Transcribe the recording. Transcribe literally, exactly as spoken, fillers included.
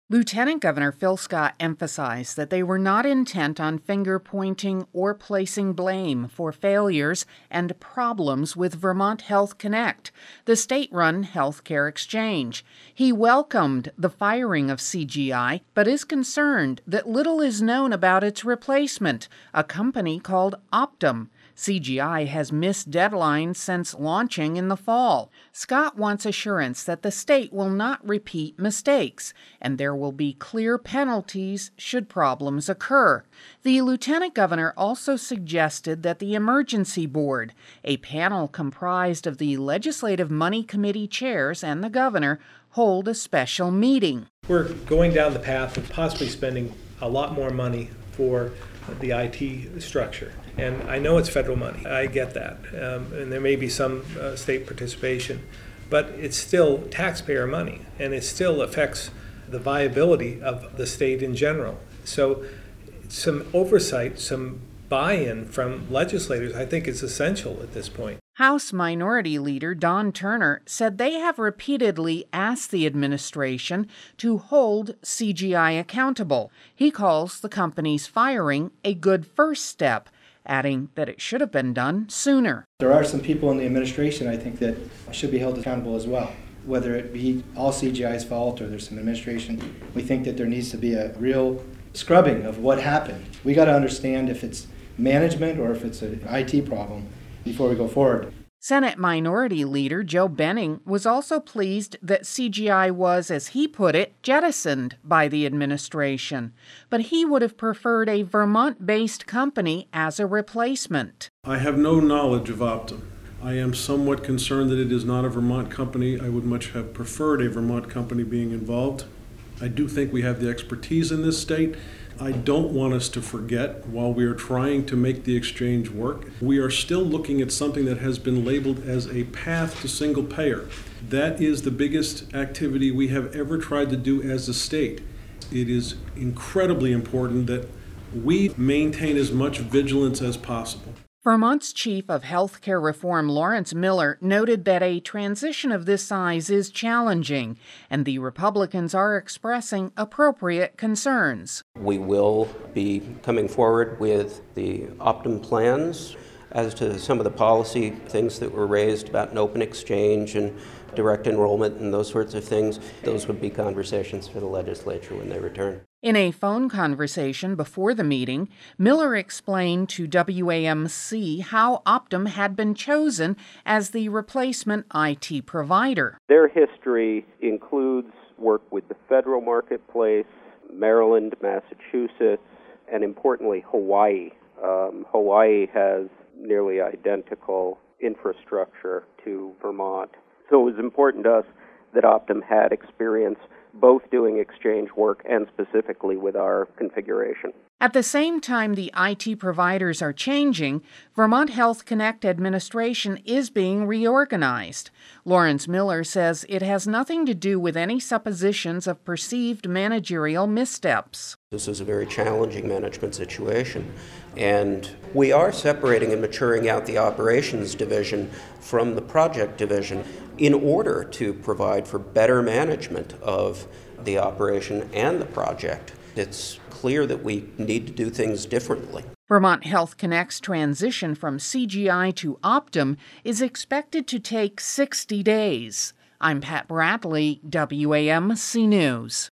Lieutenant Governor Phil Scott emphasized that they were not intent on finger-pointing or placing blame for failures and problems with Vermont Health Connect, the state-run healthcare exchange. He welcomed the firing of C G I, but is concerned that little is known about its replacement, a company called Optum. C G I has missed deadlines since launching in the fall. Scott wants assurance that the state will not repeat mistakes, and there will be clear penalties should problems occur. The lieutenant governor also suggested that the Emergency Board, a panel comprised of the Legislative Money Committee chairs and the governor, hold a special meeting. We're going down the path of possibly spending a lot more money for the I T structure. And I know it's federal money. I get that. Um, and there may be some uh, state participation, but it's still taxpayer money, and it still affects the viability of the state in general. So some oversight, some buy-in from legislators, I think is essential at this point. House Minority Leader Don Turner said they have repeatedly asked the administration to hold C G I accountable. He calls the company's firing a good first step, adding that it should have been done sooner. There are some people in the administration, I think, that should be held accountable as well. Whether it be all C G I's fault or there's some administration, we think that there needs to be a real scrubbing of what happened. We got to understand if it's management or if it's an I T problem before we go forward. Senate Minority Leader Joe Benning was also pleased that C G I was, as he put it, jettisoned by the administration, but he would have preferred a Vermont-based company as a replacement. I have no knowledge of Optum. I am somewhat concerned that it is not a Vermont company. I would much have preferred a Vermont company being involved. I do think we have the expertise in this state. I don't want us to forget, while we are trying to make the exchange work, we are still looking at something that has been labeled as a path to single payer. That is the biggest activity we have ever tried to do as a state. It is incredibly important that we maintain as much vigilance as possible. Vermont's Chief of Healthcare Reform, Lawrence Miller, noted that a transition of this size is challenging, and the Republicans are expressing appropriate concerns. We will be coming forward with the Optum plans. As to some of the policy things that were raised about an open exchange and direct enrollment and those sorts of things, those would be conversations for the legislature when they return. In a phone conversation before the meeting, Miller explained to W A M C how Optum had been chosen as the replacement I T provider. Their history includes work with the federal marketplace, Maryland, Massachusetts, and importantly, Hawaii. Um, Hawaii has nearly identical infrastructure to Vermont. So it was important to us that Optum had experience both doing exchange work and specifically with our configuration. At the same time the I T providers are changing, Vermont Health Connect administration is being reorganized. Lawrence Miller says it has nothing to do with any suppositions of perceived managerial missteps. This is a very challenging management situation, and we are separating and maturing out the operations division from the project division in order to provide for better management of the operation and the project. It's clear that we need to do things differently. Vermont Health Connect's transition from C G I to Optum is expected to take sixty days. I'm Pat Bradley, W A M C News.